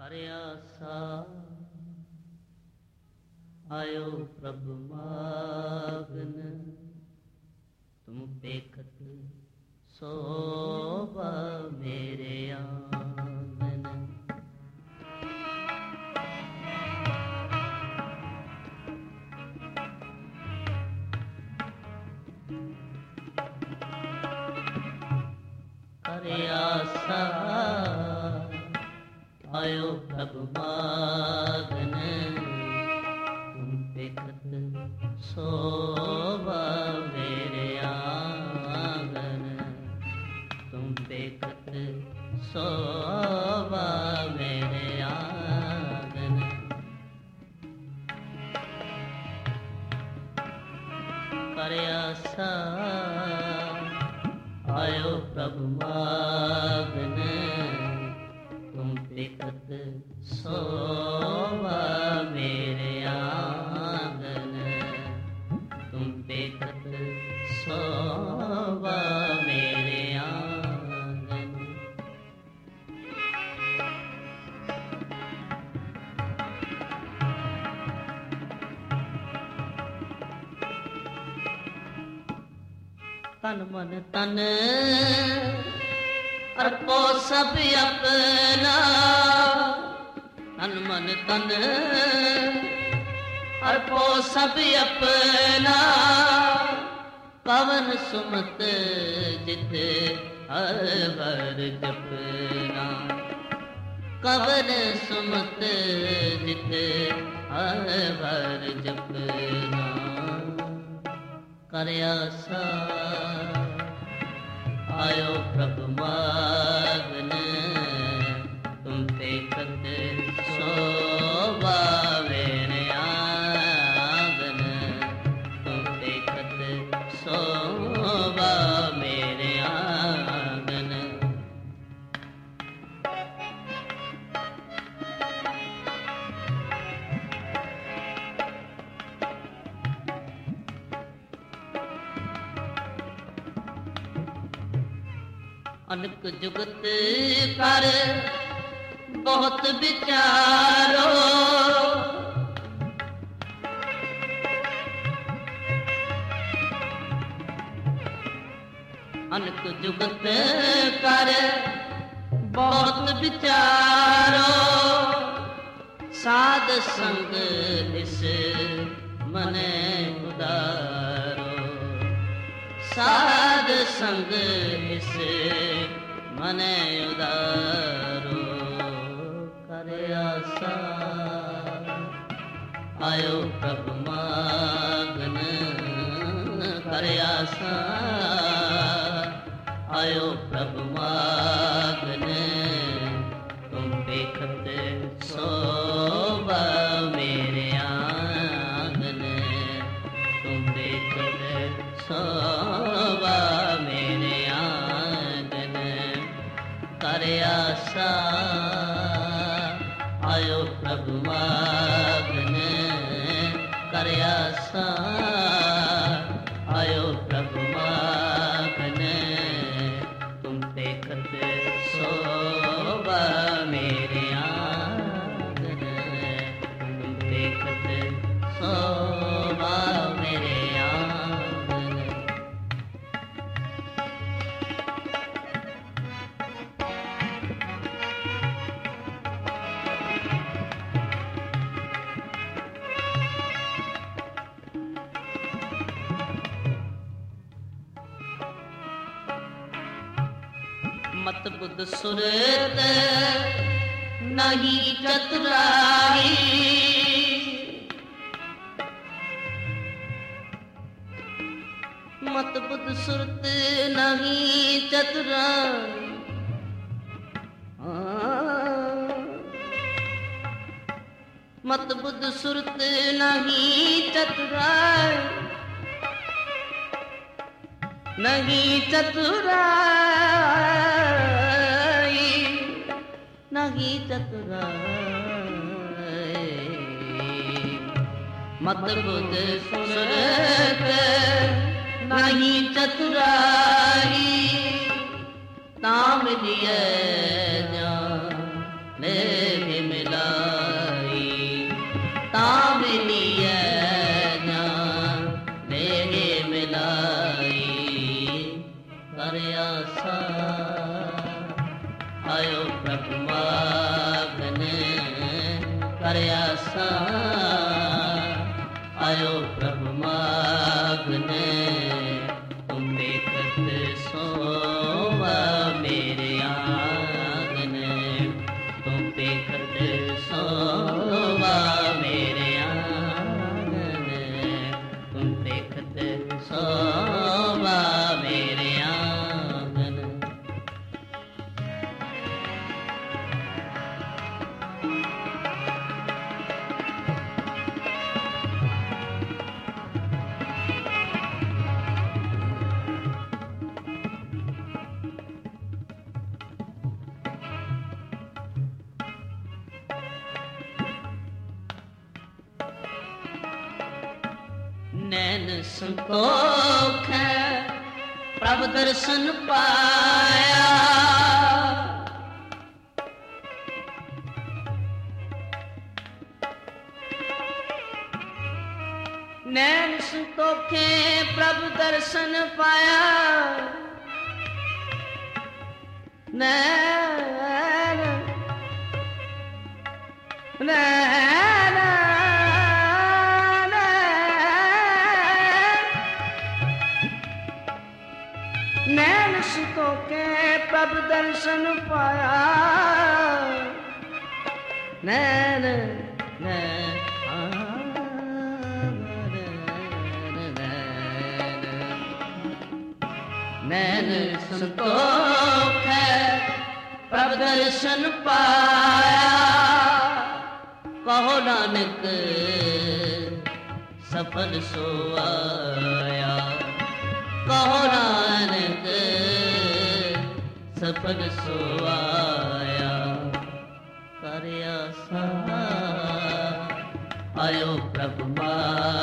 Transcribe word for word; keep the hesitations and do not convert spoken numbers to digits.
आसा आयो प्रभु मागन तुम पेखत सोबा मेरे आंगन। करे आसा आयो प्रभु मागन तुम पेखत सोबा मेरे आंगन तुम पेखत सोबा मेरे आंगन। करे आसा आयो प्रभु मागन तुम पेखत सोबा मेरे आंगन तुम पेखत सोबा मेरे आंगन। तन मन तन अर्पो सब अपना तन मन तन अर्पो सब अपना पवन सुमत जित हर भर जपना कवन सुमत जित हर भर जपना। करे आसा आयो प्रभु मागन तुम पेखत सोबा मेरे आंगन तुम पेखत सोबा मेरे आंगन। अनक जुगत कर बहुत विचारो अनक जुगत कर बहुत विचारो साध संग इस मने उदारो साध संग इस मने उदारो। करे आसा आयो प्रभु मागन करे आसा आयो प्रभु मागन तुम पेखत सोबा मेरे आंगन तुम पेखत सोबा मेरे आंगन। करे आसा आयो प्रभु मागन करे आसा आयो प्रभु मागन तुम पेखत सोबा मेरे आंगन तुम पेखत सोबा मेरे आंगन। मत बुद्ध सुरत नहीं चतुराई मत बुद्ध सुरत नहीं चतुराई मत बुद्ध सुरत नहीं चतुराई नहीं चतुराई नहीं चतुराई मत बुद्ध सुरत नहीं चतुराई ताम लिए जाने मिल करया सा आयो प्रभु मागने तुम देखत सोवा मेरे आंगने तुम देखत सोवा मेरे आंगने तुम देखत सोवा मेरे आंगने। नैन संतोख है प्रभु दर्शन पाया नैन संतोखे प्रभु दर्शन पाया नैन नैन नैन संतोखे प्रभु दर्शन पाया नैन नैन नैन संतोख प्रभु दर्शन पाया कहो नानक सफल सोया कहो नानक सफल सोया करया सा आयो प्रभु मा